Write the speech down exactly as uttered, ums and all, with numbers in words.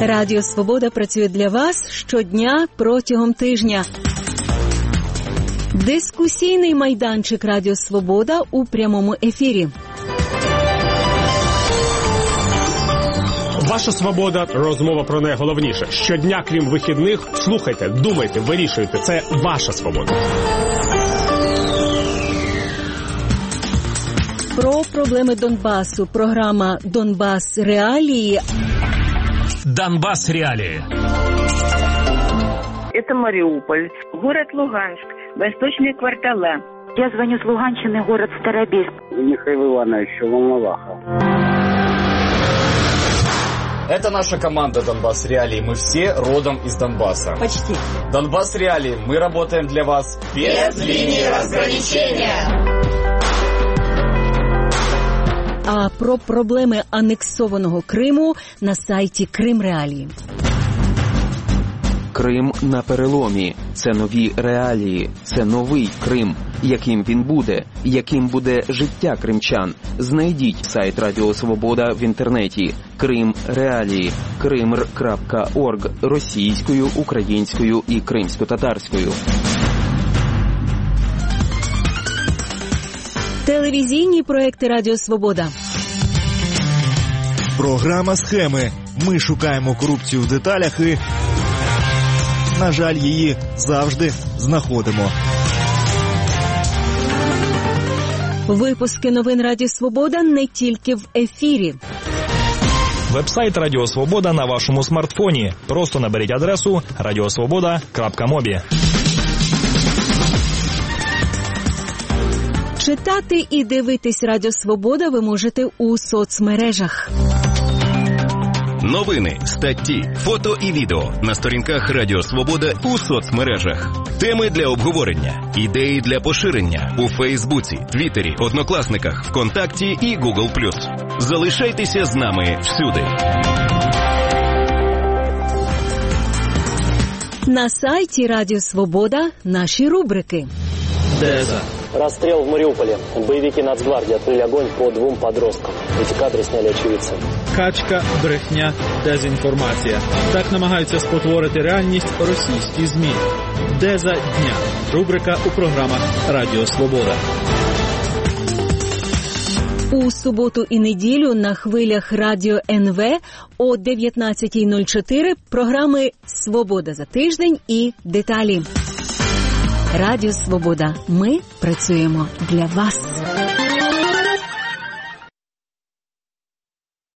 Радіо Свобода працює для вас щодня протягом тижня. Дискусійний майданчик Радіо Свобода у прямому ефірі. Ваша свобода – розмова про найголовніше. Щодня, крім вихідних, слухайте, думайте, вирішуйте. Це ваша свобода. Про проблеми Донбасу. Програма «Донбас. Реалії». Донбас. Реалии. Это Мариуполь, город Луганск, восточные квартала. Я звоню с Луганщины, город Старобельск. Михаил Иванович, Волноваха. Это наша команда «Донбас Реалии». Мы все родом из Донбасса. Почти. «Донбас Реалии». Мы работаем для вас без линии разграничения. А про проблеми анексованого Криму на сайті Крим Реалії. Крим на переломі. Це нові реалії. Це новий Крим. Яким він буде? Яким буде життя кримчан? Знайдіть сайт Радіо Свобода в інтернеті. Крим Реалії. кримр крапка орг. Російською, українською і кримсько-татарською. Телевізійні проекти Радіо Свобода. Програма «Схеми». Ми шукаємо корупцію в деталях і, на жаль, її завжди знаходимо. Випуски новин Радіо Свобода не тільки в ефірі. Веб-сайт Радіо Свобода на вашому смартфоні. Просто наберіть адресу радіосвобода крапка мобі. Читати і дивитись Радіо Свобода ви можете у соцмережах. Новини, статті, фото і відео на сторінках Радіо Свобода у соцмережах. Теми для обговорення, ідеї для поширення у Фейсбуці, Твіттері, Однокласниках, ВКонтакті і Гугл плюс. Залишайтеся з нами всюди. На сайті Радіо Свобода наші рубрики. Деза. Расстрел в Мариуполе. Боевики Нацгвардии открыли огонь по двум подросткам. Эти кадры сняли очевидцы. Качка, брехня, дезінформація. Так намагаються спотворити реальність російські ЗМІ. Деза дня. Рубрика у програмах Радіо Свобода. У суботу і неділю на хвилях Радіо ен ве о дев'ятнадцятій нуль чотири програми «Свобода за тиждень» і «Деталі». Радіо Свобода. Ми працюємо для вас.